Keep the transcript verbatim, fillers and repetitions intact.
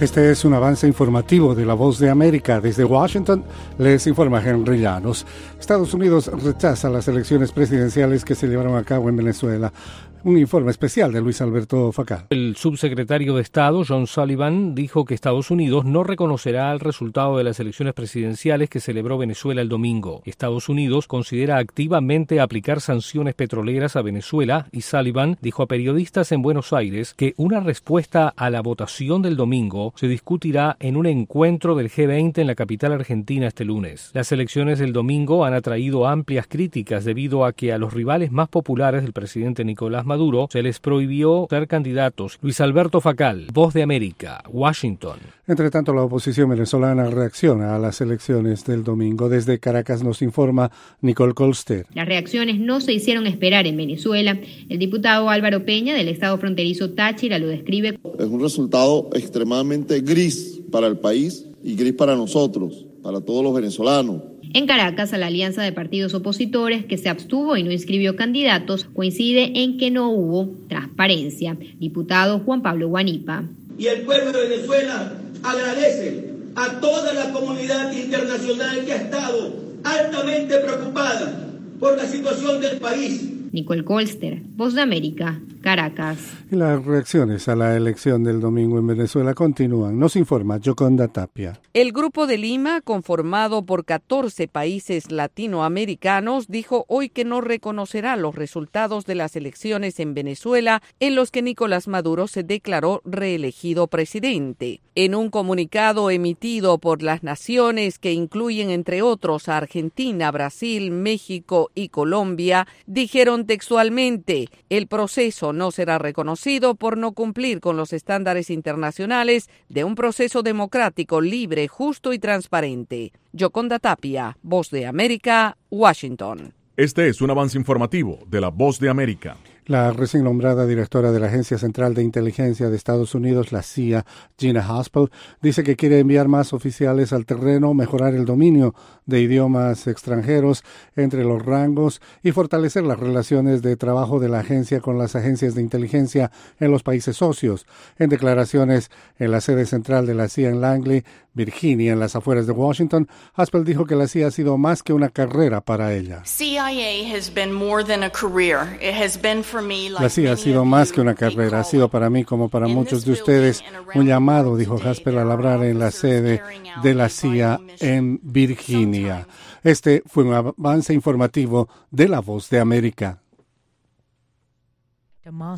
Este es un avance informativo de La Voz de América. Desde Washington les informa Henry Llanos. Estados Unidos rechaza las elecciones presidenciales que se llevaron a cabo en Venezuela. Un informe especial de Luis Alberto Facal. El subsecretario de Estado, John Sullivan, dijo que Estados Unidos no reconocerá el resultado de las elecciones presidenciales que celebró Venezuela el domingo. Estados Unidos considera activamente aplicar sanciones petroleras a Venezuela y Sullivan dijo a periodistas en Buenos Aires que una respuesta a la votación del domingo se discutirá en un encuentro del G veinte en la capital argentina este lunes. Las elecciones del domingo han atraído amplias críticas debido a que a los rivales más populares del presidente Nicolás Maduro se les prohibió ser candidatos. Luis Alberto Facal, Voz de América, Washington. Entre tanto, la oposición venezolana reacciona a las elecciones del domingo. Desde Caracas nos informa Nicole Colster. Las reacciones no se hicieron esperar en Venezuela. El diputado Álvaro Peña del estado fronterizo Táchira lo describe. Es un resultado extremadamente gris para el país y gris para nosotros, para todos los venezolanos. En Caracas, la alianza de partidos opositores que se abstuvo y no inscribió candidatos coincide en que no hubo transparencia. Diputado Juan Pablo Guanipa. Y el pueblo de Venezuela agradece a toda la comunidad internacional que ha estado altamente preocupada por la situación del país. Nicole Colster, Voz de América, Caracas. Y las reacciones a la elección del domingo en Venezuela continúan. Nos informa Yoconda Tapia. El Grupo de Lima, conformado por catorce países latinoamericanos, dijo hoy que no reconocerá los resultados de las elecciones en Venezuela en los que Nicolás Maduro se declaró reelegido presidente. En un comunicado emitido por las naciones que incluyen entre otros a Argentina, Brasil, México y Colombia, dijeron textualmente: el proceso no será reconocido por no cumplir con los estándares internacionales de un proceso democrático, libre, justo y transparente. Yoconda Tapia, Voz de América, Washington. Este es un avance informativo de La Voz de América. La recién nombrada directora de la Agencia Central de Inteligencia de Estados Unidos, la C I A, Gina Haspel, dice que quiere enviar más oficiales al terreno, mejorar el dominio de idiomas extranjeros entre los rangos y fortalecer las relaciones de trabajo de la agencia con las agencias de inteligencia en los países socios. En declaraciones en la sede central de la C I A en Langley, Virginia, en las afueras de Washington, Haspel dijo que la C I A ha sido más que una carrera para ella. C I A has been more than a career. It has been for me, like la C I A ha sido más que una carrera, ha sido para mí, como para muchos de ustedes, un llamado, dijo Haspel al hablar en la sede de la C I A en Virginia. Este fue un avance informativo de La Voz de América.